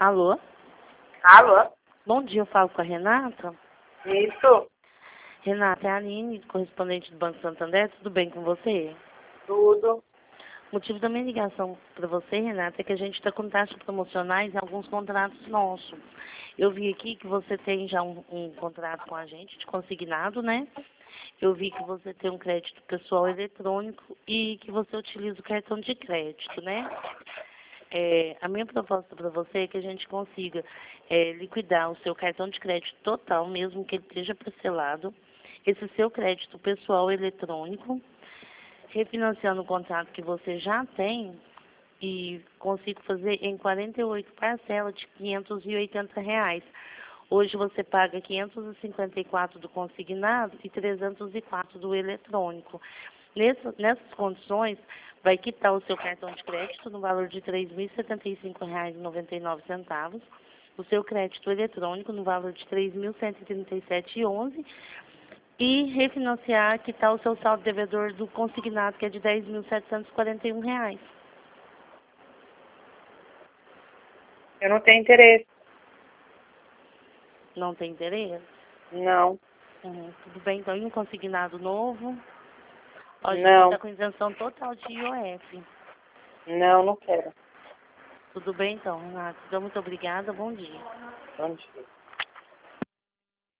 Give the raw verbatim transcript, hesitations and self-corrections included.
Alô? Alô? Bom dia, eu falo com a Renata. Isso, Renata, é a Aline, correspondente do Banco Santander. Tudo bem com você? tudo. O motivo da minha ligação para você, Renata, é que a gente está com taxas promocionais em alguns contratos nossos. Eu vi aqui que você tem já um, um contrato com a gente de consignado, né? Eu vi que você tem um crédito pessoal eletrônico e que você utiliza o cartão de crédito, né? É, a minha proposta para você é que a gente consiga é, liquidar o seu cartão de crédito total, mesmo que ele esteja parcelado, esse seu crédito pessoal eletrônico, refinanciando o contrato que você já tem e consigo fazer em quarenta e oito parcelas de quinhentos e oitenta reais. Hoje você paga quinhentos e cinquenta e quatro do consignado e trezentos e quatro do eletrônico. Nessa, nessas condições, vai quitar o seu cartão de crédito no valor de três mil e setenta e cinco reais e noventa e nove centavos, o seu crédito eletrônico no valor de três mil cento e trinta e sete reais e onze centavos e refinanciar, quitar o seu saldo devedor do consignado, que é de dez mil setecentos e quarenta e um reais. Eu não tenho interesse. Não tem interesse? Não, Uhum. Tudo bem, então, e um consignado novo? Ó, já não, está com isenção total de I O F. não, não quero. Tudo bem, então, Renato? Então, muito obrigada. Bom dia. Bom dia.